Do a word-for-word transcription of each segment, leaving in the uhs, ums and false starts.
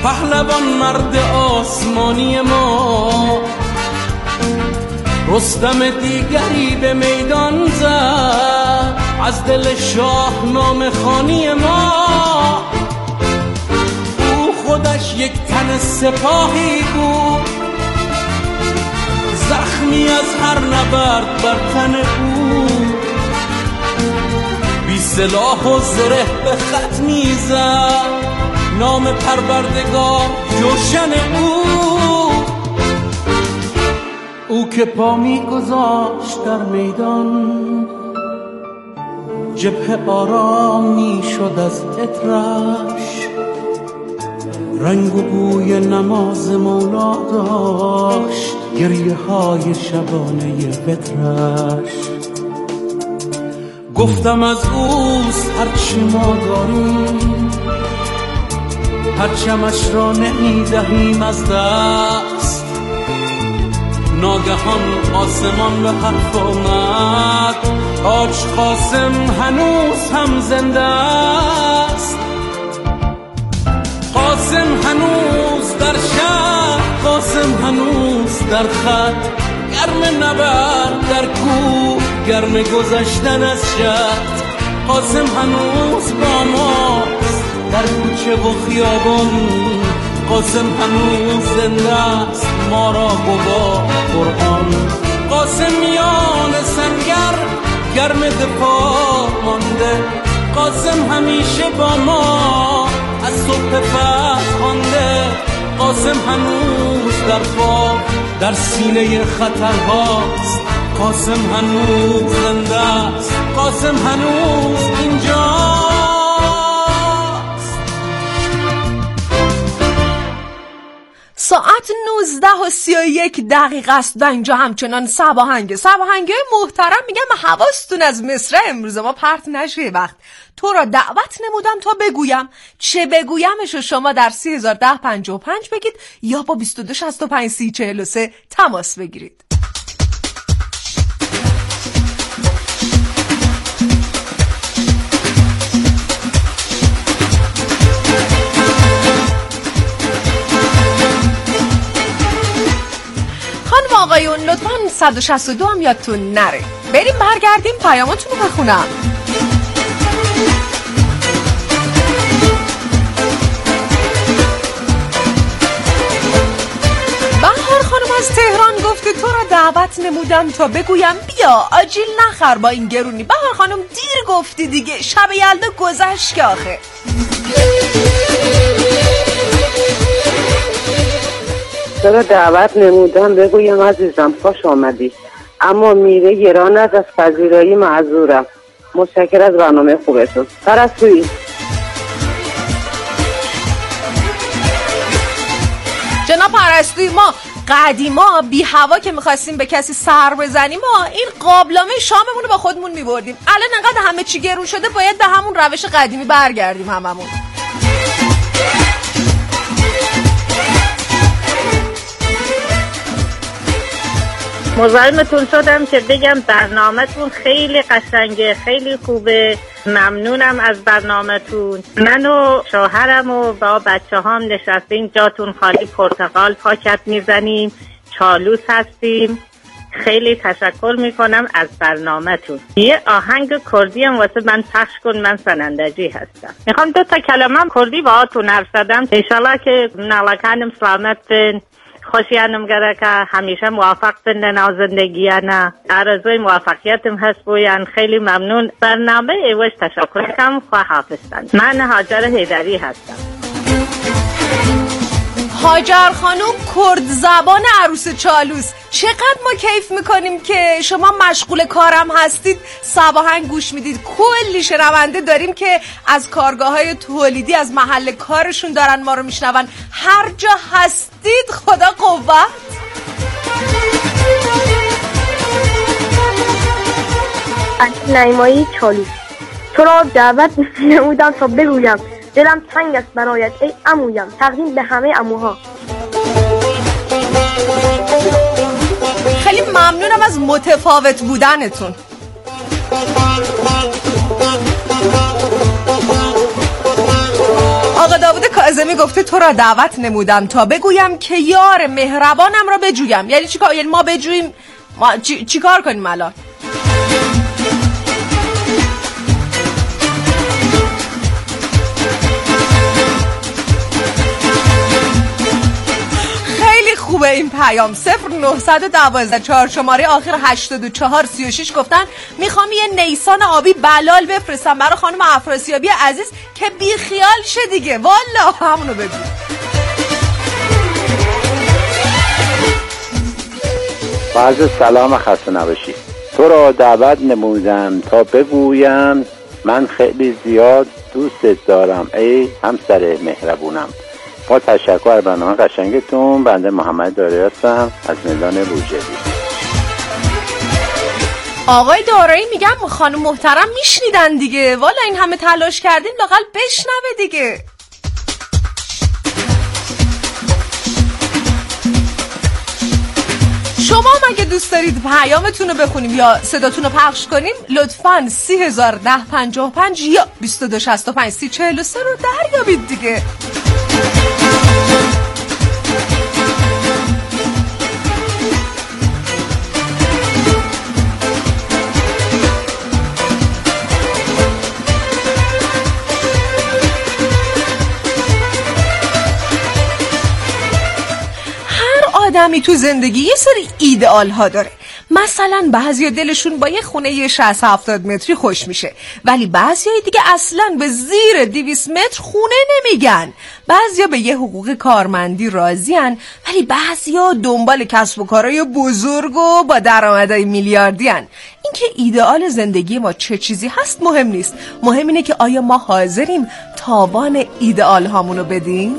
پهلوان مرد آسمانی ما، رستم دیگری به میدان زد از دل شاهنامه خوانی ما. او خودش یک تن سپاهی بود، زخمی از هر نبرد بر تن او، بی سلاح و زره به خط میزد نام پروردگار جوشن او. او که پا میگذاشت در میدان، جبهه آرام میشد از عطرش، رنگ و بوی نماز مولا داشت گریه های شبانه وترش. گفتم از اوست هرچی ما داریم، پرچمش را نمیدهیم از دست. ناگهان آسمان به حرف آمد، حاج قاسم هنوز هم زنده است. قاسم هنوز در شهر، قاسم هنوز در خط، گرم نبرد در کوه، گرم گذشتن از شهر. قاسم هنوز با ماست در کوچه و خیابان، قاسم هنوز زنده است ما را گواه قرآن. قاسم میان سنگر گرم دفاع مانده، قاسم همیشه با ما از صبح فتح خوانده. قاسم هنوز در پا در سینه خطرهاست، قاسم هنوز زنده است، قاسم هنوز اینجاست. ساعت نوزده و سی و یک دقیقه است و اینجا همچنان سباهنگه. سباهنگه محترم میگم حواستون از مصرع امروز ما پرت نشه. وقت تو را دعوت نمودم تا بگویم، چه بگویمش رو شما در سی هزار ده پنجاه و پنج بگید یا با بیست و دو شصت و پنج سی چهل و سه تماس بگیرید. آقایون لطفاً صد و شصت و دو هم یادتون نره. بریم برگردیم پیاماتون رو بخونم. بهار خانم از تهران گفته تو را دعوت نمودم تا بگویم بیا آجیل نخر با این گرونی. بهار خانم دیر گفتی دیگه، شب یلدا گذشت که آخه. تو را دعوت نمودم بگویم عزیزم خوش آمدی، اما میره گران است، از پذیرایی معذورم. متشکر از برنامه خوبتون. پرستویی جناب پرستویی، ما قدیما بی هوا که میخواستیم به کسی سر بزنیم ما این قابلمه شاممون رو با خودمون میبردیم. الان انقدر همه چی گرون شده باید به همون روش قدیمی برگردیم هممون. مزاحمتون شدم که بگم برنامه‌تون خیلی قشنگه، خیلی خوبه. ممنونم از برنامه‌تون. من و شوهرم و با بچه هم نشستیم جاتون خالی، پرتقال پاکت میزنیم، چالوس هستیم. خیلی تشکر میکنم از برنامه‌تون. یه آهنگ کردی هم واسه من پخش کن، من سنندجی هستم. میخوام دو تا کلمه هم کردی باهاتون حرف زدم. انشالله که نالکانم سلامت بن، خوشیانم گره که همیشه موفق بندن از زندگی نه. آرزوی موفقیتم هست بویان. خیلی ممنون. برنامه ایوش تشکر کنم. خواه حافظتن. من هاجر حیدری هستم. هاجر خانم کرد زبان عروس چالوس. چقدر ما کیف میکنیم که شما مشغول کارم هستید، سباهنگ گوش میدید. کلی شنونده داریم که از کارگاه‌های تولیدی از محل کارشون دارن ما رو میشنون. هر جا هستید خدا قوت. نعیمایی چالوس، تو را دعوت نمودم تا بگویم دلم تنگ است برایت ای عمویم، تقدیم به همه عموها. خیلی ممنونم از متفاوت بودنتون. آقا داوود کاظمی کاظمی گفته تو را دعوت نمودم تا بگویم که یار مهربانم را بجویم. یعنی چیکار؟ یعنی ما بجویم؟ ما چی... چیکار کنیم الان؟ خوبه این پیام. صفر نهصد و دوازده چهار شماره آخر هشتاد و چهار سی و شش گفتن میخوام یه نیسان آبی بلال بفرستم برای خانم افراسیابی عزیز که بی خیال شه دیگه. والا همونو بگو. عرض سلام، خسته نباشی. تو را دعوت نمودم تا بگویم من خیلی زیاد دوستت دارم ای همسر مهربونم. با تشکر برنامه قشنگتون. بنده محمد دارایی هستم از میدان بوجهی. آقای دارایی میگم خانم محترم میشنیدن دیگه. والا این همه تلاش کردیم لااقل بشنوه دیگه. شما مگه دوست دارید پیامتون رو بخونیم یا صداتون رو پخش کنیم؟ لطفاً سی هزار ده پنجاه و پنج یا بیست و دو شصت و پنج سی چهل و سه رو دریابید دیگه. آدمی تو زندگی یه سری ایدئال ها داره. مثلا بعضیا دلشون با یه خونه شصت هفتاد متری خوش میشه، ولی بعضیای دیگه اصلا به زیر دویست متر خونه نمیگن. بعضیا به یه حقوق کارمندی راضین، ولی بعضیا دنبال کسب و کارهای بزرگ و با درآمدهای میلیاردی ان. اینکه ایدئال زندگی ما چه چیزی هست مهم نیست، مهم اینه که آیا ما حاضریم تاوان ایدئال هامونو بدیم؟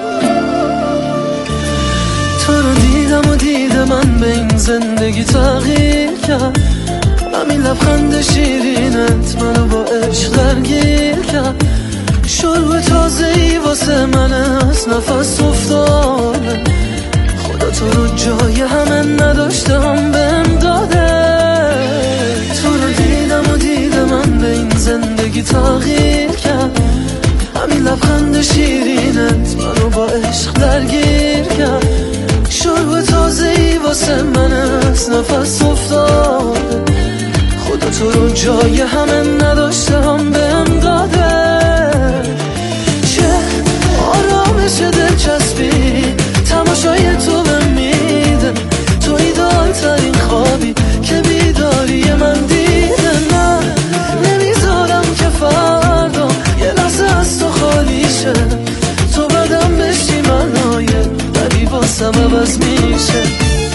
تو رو دیدم و دیدم من به این زندگی تغییر کرد. همین لبخند شیرینت منو با عشق درگیر کرد. شروع تازه‌ای واسه من از نفس افتاده. خدا تو رو جای همه نداشتم بهم داده. تو رو دیدم و دیدم من به این زندگی تغییر کرد. همین لبخند شیرینت منو با عشق درگیر کرد. شروع تازه‌ای واسه من از نفس افتاده. خدا تو رو جای همه نداشتم بهم داده. چه آرامش دلچسبی تماشای تو بهم میده. تو ایدال ترین خوابی که بیداری من دیده. نه نمیذارم که فردا یه لحظه از تو خالی شه. تو بدم بشی منایه ولی واسم عوض میشه.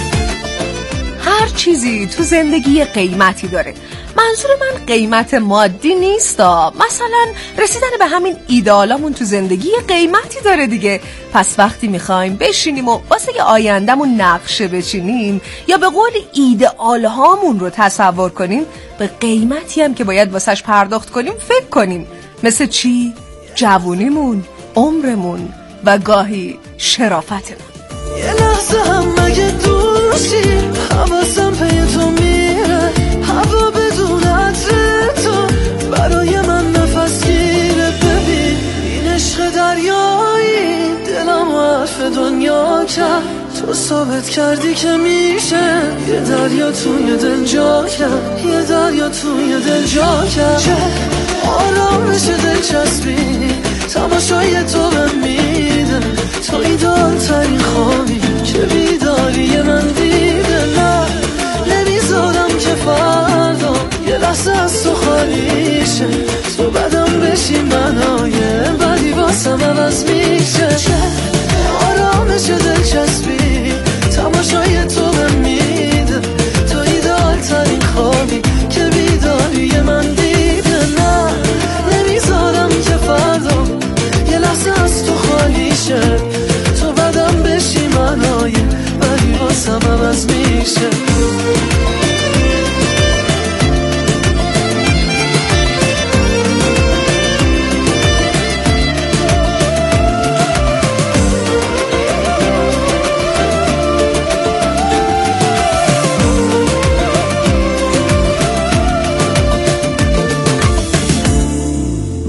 هر چیزی تو زندگی قیمتی داره. منظور من قیمت مادی نیستا. مثلا رسیدن به همین ایدئالامون تو زندگی قیمتی داره دیگه. پس وقتی میخوایم بشینیم و واسه آیندهمون نقشه بچینیم یا به قول ایدئالهامون رو تصور کنیم، به قیمتی هم که باید واسش پرداخت کنیم فکر کنیم. مثل چی؟ جوونیمون، عمرمون و گاهی شرافتمون. یه لحظه هم مگه دوستی حواسم پی تو میره. هوا بدون عطر تو برای من نفس گیره. ببین این عشق دریایی دلم و حرف دنیا کرد. تو ثابت کردی که میشه یه دریا توی دل جا کرد. یه دریا توی دل جا کرد. چه آرامش دلچسبی تماشای تو بهم میده. تو ایدال ترین خوابی که بیداری من دیده. نه نمیذارم که فردا یه لحظه از تو خالی شه. تو بدم بشی منایه ولی واسم عوض میشه. چه آرامش دلچسبی تماشای تو بهم میده. تو ایدال ترین خوابی که بیداری من دیده. نه نمیذارم که فردا یه لحظه از تو خالی شه. تو بدم بشی منایه ولی واسم عوض میشه.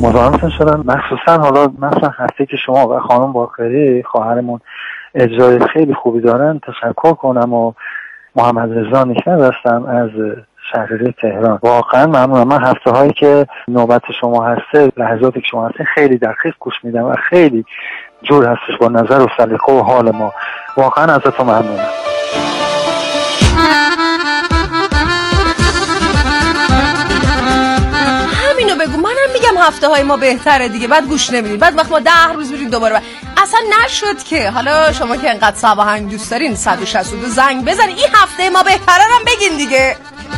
مزاحمتون شدم. مخصوصا حالا مثلا هستی که شما و خانم باقری خواهرمون اجرای خیلی خوبی دارن تشکر کنم و محمد رضا نکند هستم از شهرداری تهران. واقعا ممنونم. من هفته هایی که نوبت شما هسته، لحظاتی که شما هسته خیلی دقیق گوش میدم و خیلی جور هستش با نظر و سلیقه و حال ما. واقعا ازتون ممنونم. همینو بگو، منم میگم هفته های ما بهتره دیگه، بعد گوش نمیدید، بعد وقت ما ده روز برید دوباره بعد. اصلا نشد که. حالا شما که انقدر صبا هنگ دوست دارین صد و شصت و دو زنگ بزن این هفته ما بهتره هم بگین دیگه.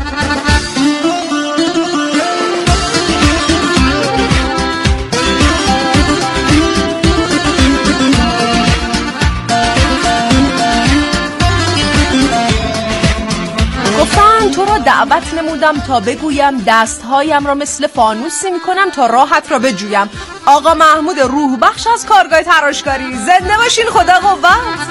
گفتن تو را دعوت نمودم تا بگویم دستهایم را مثل فانوسی میکنم تا راحت را بجویم. آقا محمود روح بخش از کارگاه تراشکاری، زنده باشین، خدا قوت.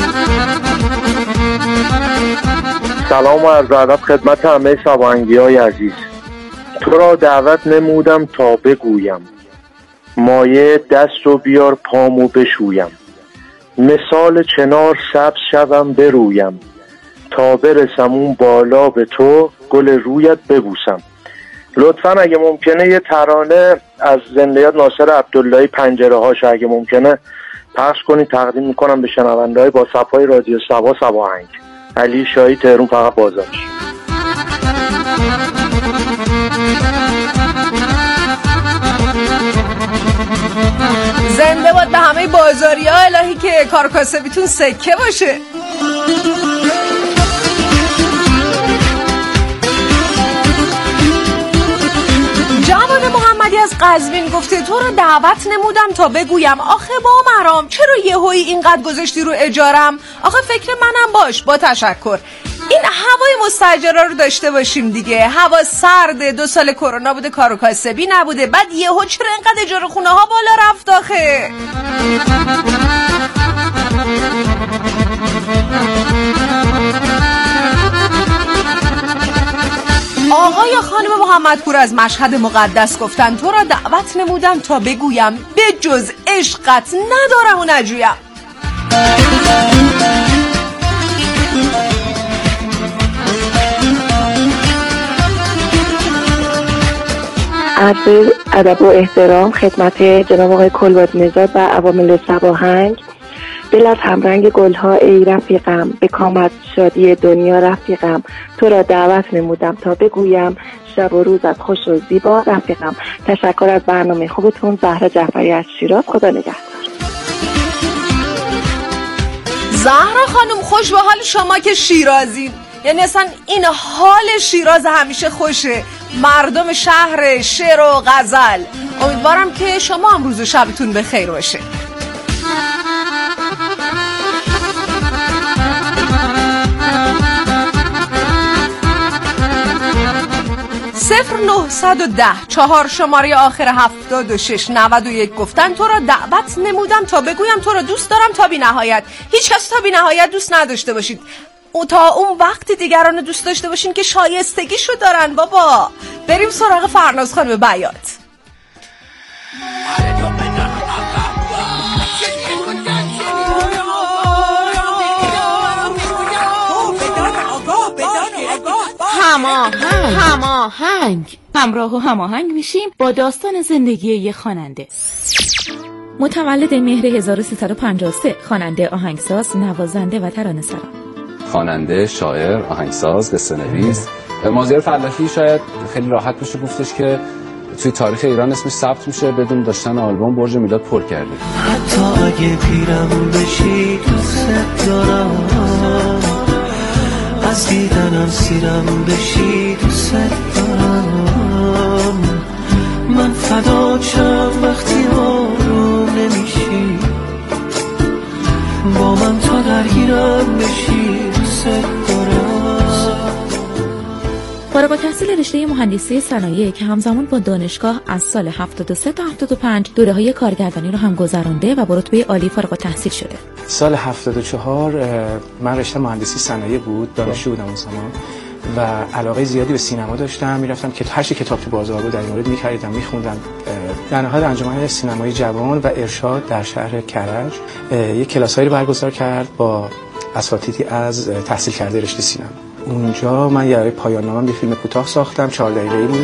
سلام و عرض ادب خدمت همه صباهنگی های عزیز. تو را دعوت نمودم تا بگویم مایه دست رو بیار پامو بشویم. مثال چنار سبز شوم برویم تا برسم اون بالا به تو گل رویت ببوسم. لطفاً اگه ممکنه یه ترانه از زنده‌یاد ناصر عبداللهی پنجره هاش اگه ممکنه پخش کنید، تقدیم میکنم به شنونده‌های با صفای رادیو سبا صباهنگ. علی شاهی، تهران، فقط بازارش. زنده باد به همه بازاری ها، الهی که کار کاسبیتون سکه باشه. جواد محمدی از قزوین گفته تو رو دعوت نمودم تا بگویم آخه با مرام چرا یهویی اینقدر گذاشتی رو اجارم؟ آخه فکر منم باش، با تشکر. این هوای مستاجره رو داشته باشیم دیگه. هوا سرده، دو سال کرونا بوده، کار و کاسبی نبوده، بعد یهو چرا اینقدر اجاره خونه ها بالا رفت آخه؟ آقا یا خانم محمدپور از مشهد مقدس گفتن تو را دعوت نمودم تا بگویم به جز عشقت ندارم و نجویم. عرض ادب و احترام خدمت جناب آقای کلباد نژاد و عوامل صباهنگ. دل از همرنگ گلها ای رفیقم، به کامت شادی دنیا رفیقم. تو را دعوت نمودم تا بگویم شب و روزت خوش و زیبا رفیقم. تشکر از برنامه خوبتون. زهرا جعفری از شیراز، خدا نگهدار. زهرا خانم خوش به حال شما که شیرازی، یعنی اصلا این حال شیراز همیشه خوشه، مردم شهر شعر و غزل. امیدوارم که شما هم روز و شبتون به خیر باشه. صفر نهصد و ده چهار شماره آخر هفتاد و شش نود و یک گفتن تو را دعوت نمودم تا بگویم تو را دوست دارم تا بی نهایت. هیچ کس تا بی نهایت دوست نداشته باشید، او تا اون وقت دیگران دوست داشته باشین که شایستگیشو دارن. بابا بریم سراغ فرناز خانم بیات. هماهنگ هماهنگ همراه و هماهنگ میشیم با داستان زندگی یک خواننده. متولد مهر هزار و سیصد و پنجاه و سه، خواننده، آهنگساز، نوازنده و ترانه‌سرا. خواننده، شاعر، آهنگساز، قصه‌نویس. مازیار فلاحی شاید خیلی راحت بشه گفتش که توی تاریخ ایران اسمش ثبت میشه بدون داشتن آلبوم برج میلاد پر کرده. حتی اگه پیرم بشی دوست دارم، از دیدنم سیرم بشی دوست دارم. من فدا شم وقتی آروم نمیشی، با من تا درگیرم بشی دوست دارم. فارغ التحصیل رشته مهندسی صنایع که همزمان با دانشگاه از سال هفتاد و سه تا هفتاد و پنج دوره‌های کارگردانی رو هم گذرانده و با رتبه عالی فارغ التحصیل شده. سال هفتاد و چهار من رشته مهندسی صنایع بود، دانشجو بودم اون زمان و علاقه زیادی به سینما داشتم. میرفتم که هر چی کتاب تو بازار بود در این مورد می‌خریدم، می‌خوندم. در نهایت انجمن سینمای جوان و ارشاد در شهر کرج یک کلاسایی رو برگزار کرد با اساتیدی از تحصیل کرده رشته سینما. اونجا من یه پایان نامه یه فیلم کوتاه ساختم، چهار دقیقه‌ای بود.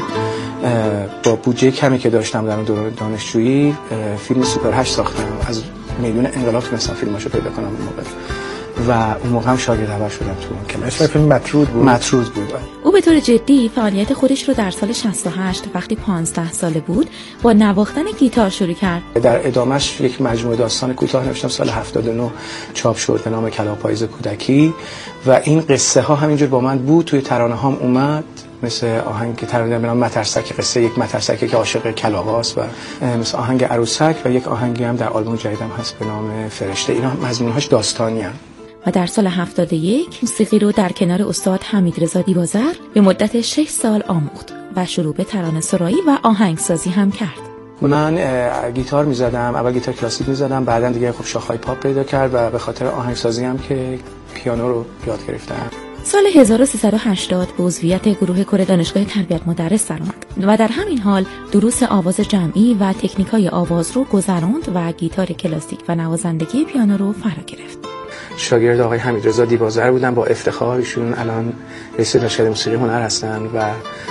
با بودجه کمی که داشتم در اون دوران دانشجویی فیلم سوپر هشت ساختم. از میدون انقلاب تونستم فیلماشو پیدا کنم اون موقع. و اون موقع هم شاگرد اول شدم تو اون کلاس. اسم فیلم مطرود بود. مطرود بود. او به طور جدی فعالیت خودش رو در سال شصت و هشت وقتی پانزده ساله بود با نواختن گیتار شروع کرد. در ادامهش یک مجموعه داستان کوتاه نوشتم، سال هفتاد و نه چاپ شد به نام کلاغ‌پاییز کودکی و این قصه ها همینجور با من بود، توی ترانه هام اومد، مثل آهنگ که ترانه به نام مترسک، قصه یک مترسکی که عاشق کلاغاست، و مثل آهنگ عروسک و یک آهنگی هم در آلبوم جدیدم هست به نام فرشته. اینا مضمون‌هاش داستانی‌ان. و در سال هفتاد و یک موسیقی رو در کنار استاد حمیدرضا دیبازر به مدت شش سال آموخت و شروع به ترانه سرایی و آهنگسازی هم کرد. من گیتار می‌زدم، اول گیتار کلاسیک می‌زدم، بعداً دیگه خب شاخه‌های پاپ پیدا کرد و به خاطر آهنگسازی هم که پیانو رو یاد گرفتم. سال هزار و سیصد و هشتاد به عضویت گروه کور دانشگاه تربیت مدرس درآمد و در همین حال دروس آواز جمعی و تکنیک‌های آواز رو گذراند و گیتار کلاسیک و نوازندگی پیانو رو فرا گرفت. شاگرد آقای حمیدرضا دیبازر بودن با افتخار. ایشون الان رئیس دانشکده موسیقی هنر هستن و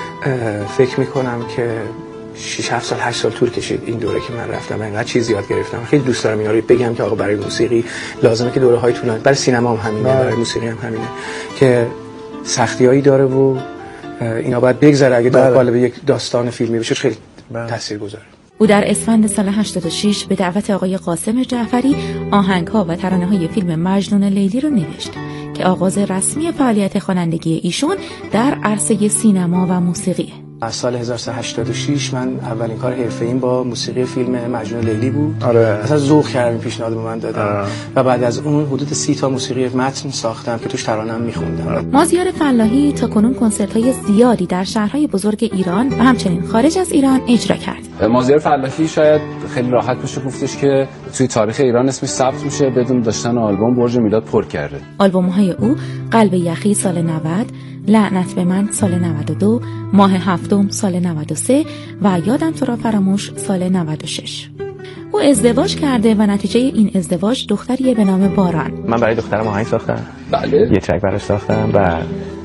فکر میکنم که شش هفت سال هشت سال طول کشید این دوره که من رفتم و اینقدر چیز یاد گرفتم. خیلی دوست دارم اینا رو بگم که آقا برای موسیقی لازمه که دوره‌های طولانی، برای سینما هم همینه، برای موسیقی هم همینه که سختیایی داره و اینا باید بگذره. اگه در قالب یک داستان فیلمی بشه خیلی تاثیرگذاره. او در اسفند سال هشتاد و شش به دعوت آقای قاسم جعفری آهنگ‌ها و ترانه‌های فیلم مجنون لیلی رو نوشت که آغاز رسمی فعالیت خوانندگی ایشون در عرصه سینما و موسیقی. از سال هزار و سیصد و هشتاد و شش من اولین کار حرفه‌ایم با موسیقی فیلم مجنون لیلی بود. آره. اصلا ذوق کردم، پیشنهاد به من دادن. آره. و بعد از اون حدود سی تا موسیقی متن ساختم که توش ترانه‌ام می‌خوندم. آره. مازیار فلاحی تا کنون کنسرت‌های زیادی در شهرهای بزرگ ایران و همچنین خارج از ایران اجرا کرد. مازیار فلاحی شاید خیلی راحت بشه گفتش که توی تاریخ ایران اسمش ثبت میشه بدون داشتن آلبوم برج میلاد پر کرده. آلبوم‌های او قلب یخی سال نود، لعنت به من سال نود و دو، ماه هفتم سال نود و سه و یادم تو را فراموش سال نود و شش. او ازدواج کرده و نتیجه این ازدواج دختریه به نام باران. من برای دخترم آهنگ ساختم. بله. یه ترک براش ساختم و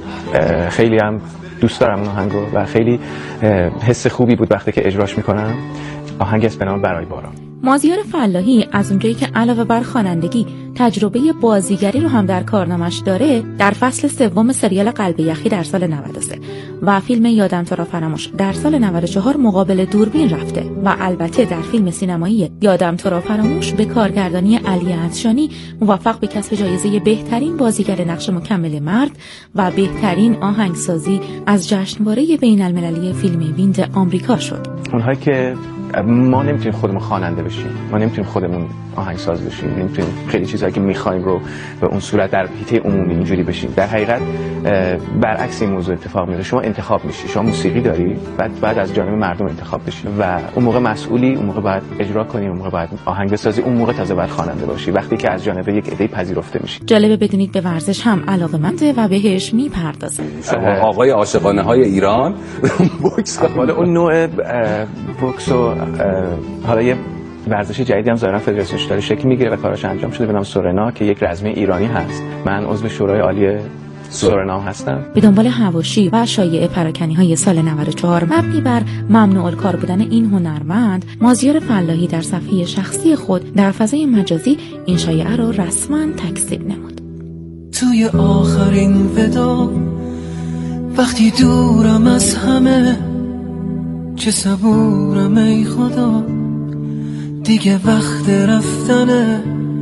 خیلی هم دوست دارم اون آهنگو و خیلی حس خوبی بود وقتی که اجراش میکنم. آهنگ است به نام برای باران. مازیار فلاحی از اونجایی که علاوه بر خوانندگی تجربه بازیگری رو هم در کارنامش داره، در فصل سوم سریال قلب یخی در سال نود و سه و فیلم یادم تو را فراموش در سال نود و چهار مقابل دوربین رفته و البته در فیلم سینمایی یادم تو را فراموش به کارگردانی علی عطشانی موفق به کسب جایزه بهترین بازیگر نقش مکمل مرد و بهترین آهنگسازی از جشنواره بین‌المللی فیلم ویند آمریکا شد. اونهایی که ما نمیتونیم خودمون خواننده بشیم، ما نمیتونیم خودمون آهنگساز بشیم، نمیتونیم خیلی چیزایی که میخوایم رو به اون صورت در حیطه عمومی اینجوری بشیم. در حقیقت برعکس این موضوع اتفاق میفته. شما انتخاب میشی، شما موسیقی داری، بعد بعد از جانب مردم انتخاب بشی و اون موقع مسئولی، اون موقع باید اجرا کنی، اون موقع باید آهنگ بسازی، اون موقع تازه باید خواننده باشی وقتی که از جانب یک عده پذیرفته میشی. جالبه بدونید به ورزش هم علاقه‌منده و بهش میپردازه. آقای عاشقانه های ایران بوکس، حالا اون نوع بوکس و حالا یه ورزش جدیدی هم ظاهرا فدراسیونش داره شکل میگیره و کارش انجام شده به نام سورنا که یک رزمی ایرانی هست. من عضو شورای عالی سورنا هستم. به دنبال حواشی و شایعه پراکنی‌های سال نود و چهار مبنی بر ممنوع الکار بودن این هنرمند، مازیار فلاحی در صفحه شخصی خود در فضای مجازی این شایعه را رسما تکذیب نمود. توی آخرین ودا وقتی دورم از همه، چه صبورم ای خدا، دیگه وقت رفتنه.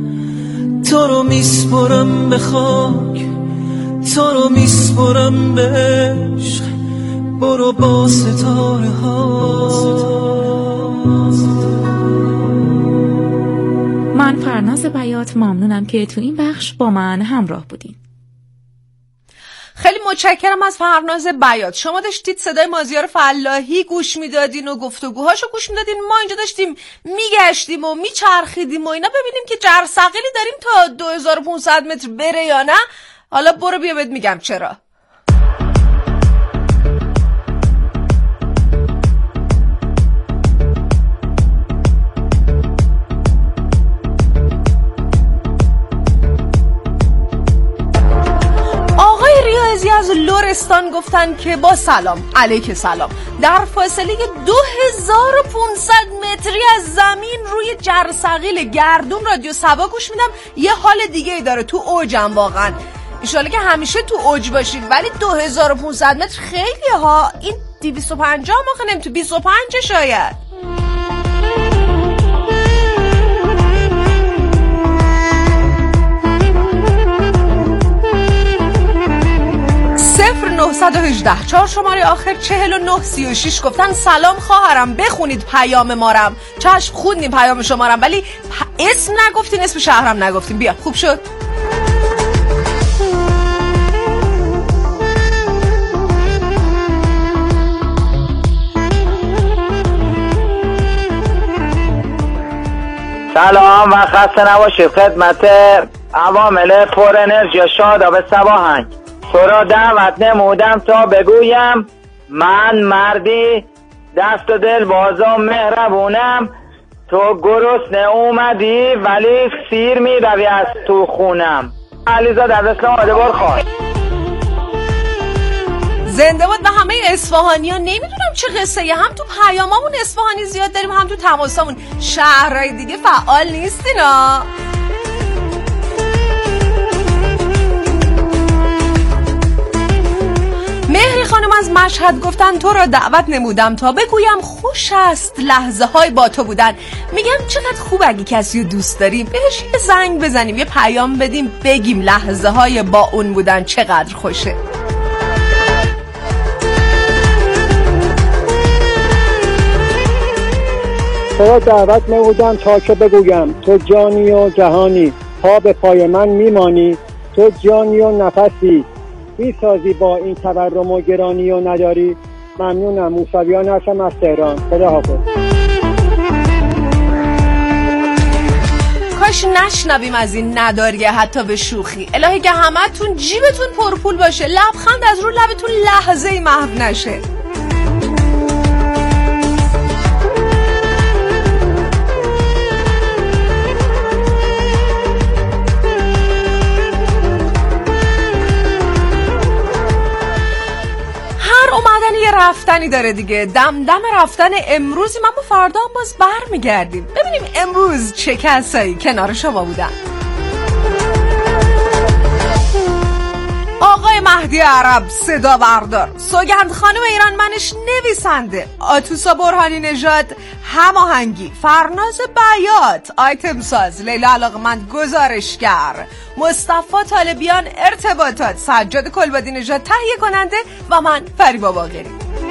تو رو میسپرم به خاک، تو رو میسپرم به عشق، برو با ستاره ها. من فرناز بیات ممنونم که تو این بخش با من همراه بودین. خیلی متشکرم از فرناز بیات. شما داشتید صدای مازیار فلاحی گوش میدادین و گفتگوهاشو گوش میدادین، ما اینجا داشتیم میگشتیم و میچرخیدیم و اینا ببینیم که جرثقیلی داریم تا دو هزار و پانصد متر بره یا نه. حالا برو بیا بهت میگم چرا. دوستان گفتن که با سلام علیک سلام، در فاصله دو هزار و پانصد متری از زمین روی جرثقیل گردون رادیو صبا گوش میدم. یه حال دیگه ای داره، تو اوجم واقعا. انشالله که همیشه تو اوج باشید، ولی دو هزار و پانصد متر خیلی ها. این دویست و پنجاه ما خنم تو بیست و پنج شاید. صفر نهصد و هجده چهار شماره آخر چهل و نه سی و شش گفتن سلام خواهرم، بخونید پیام مارم. چشم خوندیم پیام شمارم، ولی پ... اسم نگفتین، اسم شهرم نگفتین. بیا خوب شد. سلام و خسته نباشید خدمت عوامل پر انرژی شاداب صباهنگ. تو را دعوت نمودم تا بگویم من مردی دست و دل بازم مهربونم. تو گرسنه اومدی ولی سیر می روی از تو خونم. علیزاده از اسلام آده بار خواهد. زنده باد به همه اصفهانی ها. نمیدونم چه قصه یه، هم تو پیامامون اصفهانی زیاد داریم، هم تو تماسامون. شهرهای دیگه فعال نیستین ها. مهری خانم از مشهد گفتن تو را دعوت نمودم تا بگویم خوش است لحظه های با تو بودن. میگم چقدر خوب اگه کسی رو دوست داریم بهش یه زنگ بزنیم، یه پیام بدیم، بگیم لحظه های با اون بودن چقدر خوشه. تو را دعوت نمودم تا که بگویم تو جانی و جهانی، پا به پای من میمانی. تو جانی و نفسی میسازی با این تورم و گرانی و نداری. ممنونم. موسویان هستم از تهران. خدا حافظ. کاش نشنویم از این نداریه حتی به شوخی. الهی که همه تون جیبتون پرپول باشه، لبخند از رو لبتون لحظه ای محو نشه. یه رفتنی داره دیگه. دمدم رفتن امروزی، من با فردا هم باز بر میگردیم. ببینیم امروز چه کسایی کنار شما بودن. آقای مهدی عرب صدا بردار، سوگند خانم ایران منش نویسنده، آتوسا برهانی نژاد هماهنگی، فرناز بیات آیتم ساز، لیلا علاقمند گزارشگر، مصطفی طالبیان ارتباطات، سجاد کلبادی نژاد تهیه کننده و من فریبا باقری.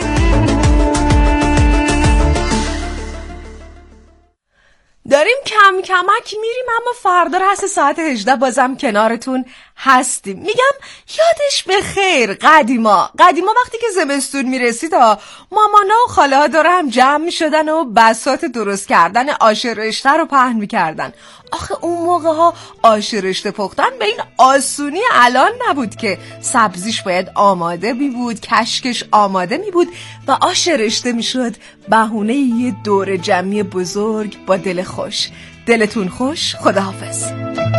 داریم کم کمک میریم، اما فردا رس ساعت هجده بازم کنارتون هستیم. میگم یادش به خیر قدیما قدیما وقتی که زمستون میرسید ها، مامانا و خاله ها دور هم جمع میشدن و بساط درست کردن آش رشته رو پهن میکردن. آخه اون موقع ها آش رشته پختن به این آسونی الان نبود که. سبزیش باید آماده می بود، کشکش آماده می بود و آش رشته می شد بهونه یه دور جمعی بزرگ با دل خوش. دلتون خوش. خداحافظ.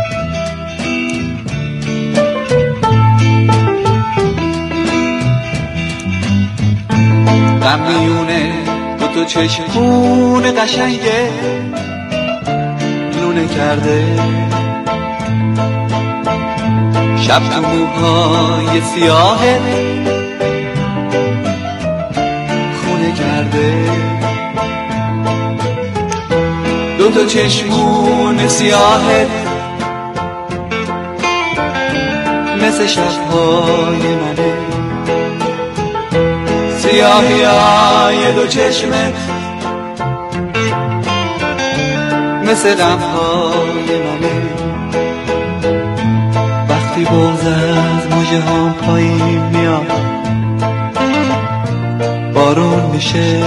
غمیونه دو تو چشمون قشنگه لونه کرده، شب تو موهای سیاهه خونه کرده. دو تا چشمون سیاهه مثل شبهای منه، سیاهی های دو چشمه مثل غمهای منه. وقتی بغض از موجه هم پایین میاد بارون میشه،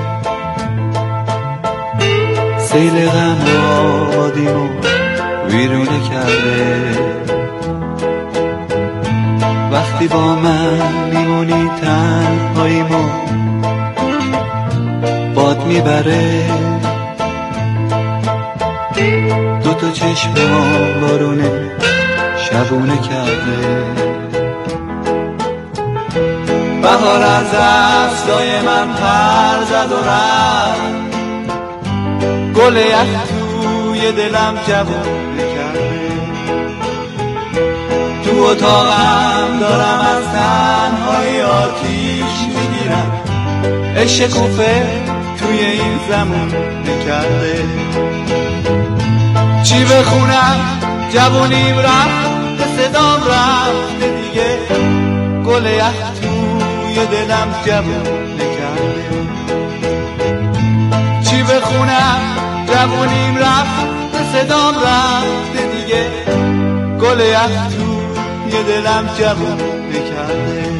سیل غم آبادیمو ویرونه کرده. وقتی با من میمونی تنهاییمو باد میبره، دو تا چشمم بارونه شبونه کرده. بهار از دستای من پر زد و رفت، گل یخ توی دلم جوونه کرده. تو اتاقم دارم از تنهایی آتیش میگیرم، عشق کوفه توی این زمان نکرده. چی بخونم جوونیم رفت، به صدام رفته دیگه، گل یخ توی دلم جوون نکرده. چی بخونم جوونیم رفت، به صدام رفته دیگه، گل یخ توی دلم جوون نکرده.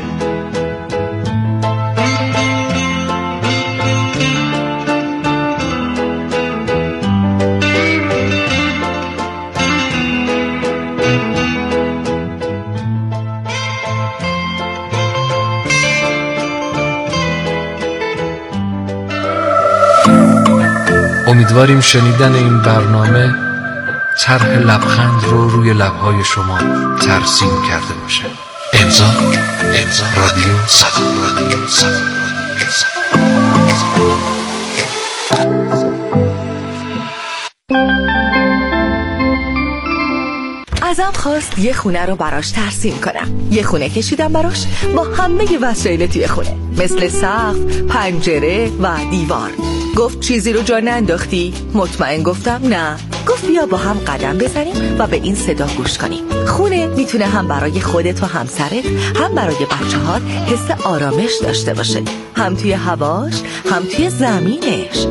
امیدواریم شنیدن این برنامه طرح لبخند رو روی لبهای شما ترسیم کرده باشه. امضا امضا رادیو صدا رادیو صدا. ازم خواست یه خونه رو براش ترسیم کنم. یه خونه کشیدم براش با همه وسایل توی خونه، مثل سقف، پنجره و دیوار. گفت چیزی رو جا ننداختی؟ مطمئن گفتم نه. گفت بیا با هم قدم بزنیم و به این صدا گوش کنیم. خونه میتونه هم برای خودت و همسرت، هم برای بچه‌هات حس آرامش داشته باشه، هم توی هواش، هم توی زمینش.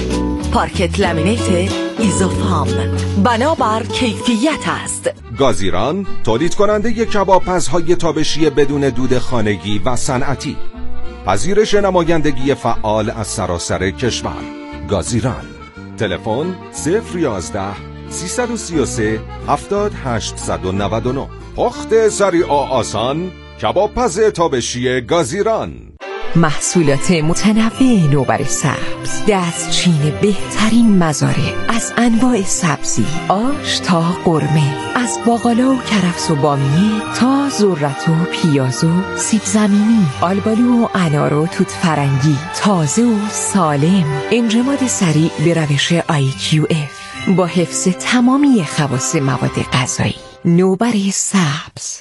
پارکت لامینیت ایزوفام، بنابر کیفیت است. گازیران تولید کننده کبابپزهای تابشی بدون دود خانگی و صنعتی، پذیرش نمایندگی فعال از سراسر کشور. گازیران. تلفن صفر یازده سیصد و سی و سه هفتاد هشتصد و نود و نه. پخت سریع و آسان، کبابپز تابشی گازیران. محصولات متنوع نوبر سبز، دستچین بهترین مزارع، از انواع سبزی، آش تا قرمه، از باقالا و کرفس و بامیه تا ذرت و پیاز و سیب زمینی، آلبالو و انار و توت فرنگی، تازه و سالم. انجماد سریع به روش آی کیو اف با حفظ تمامی خواص مواد غذایی. نوبر سبز.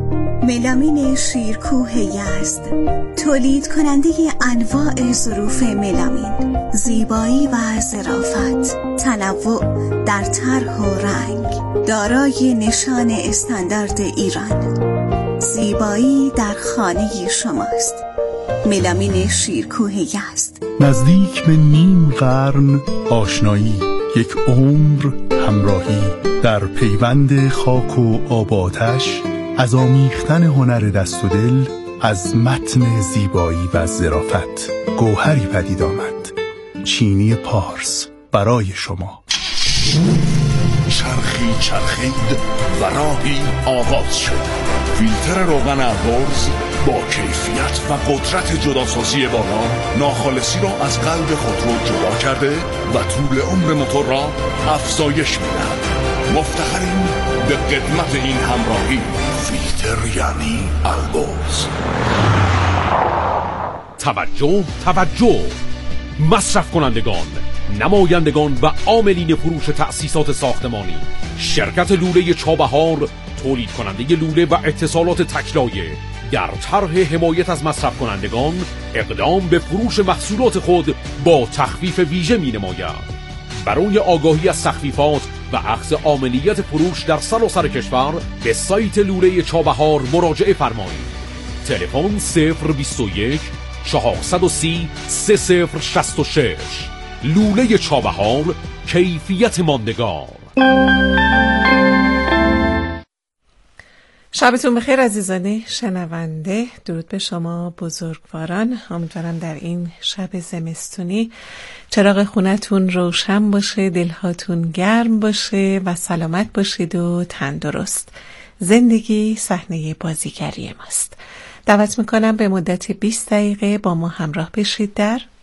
ملامین شیرکوه یزد، تولید کننده انواع ظروف ملامین، زیبایی و ظرافت، تنوع در طرح و رنگ، دارای نشان استاندارد ایران. زیبایی در خانه شماست. ملامین شیرکوه یزد. نزدیک به نیم قرن آشنایی، یک عمر همراهی، در پیوند خاک و آب و آتش، از آمیختن هنر دست و دل، از متن زیبایی و ظرافت گوهری پدید آمد. چینی پارس برای شما. چرخی چرخید و راهی آغاز شد. فیلتر روغن البرز با کیفیت و قدرت جداسازی بالا، ناخالصی را از قلب خودرو جدا کرده و طول عمر موتور را افزایش می‌دهد. مفتخریم به قدمت این همراهی. فیلتر یعنی البرز. توجه توجه مصرف کنندگان، نمایندگان و عاملین فروش تأسیسات ساختمانی، شرکت لوله چابهار تولید کننده لوله و اتصالات تکلایه در طرح حمایت از مصرف کنندگان اقدام به فروش محصولات خود با تخفیف ویژه می نماید. برای آگاهی از تخفیفات و اخذ عاملیت فروش در سراسر کشور به سایت لوله چابهار مراجعه فرمایید. تلفن صفر بیست و یک چهارصد و سی سه صفر شصت و شش. لوله چابهار، کیفیت ماندگار. شبتون بخیر عزیزان شنونده. درود به شما بزرگواران. امیدوارم در این شب زمستونی چراغ خونتون روشن باشه، دلهاتون گرم باشه و سلامت باشید و تندرست. زندگی صحنه بازیگری ماست. دعوت میکنم به مدت بیست دقیقه با ما همراه بشید در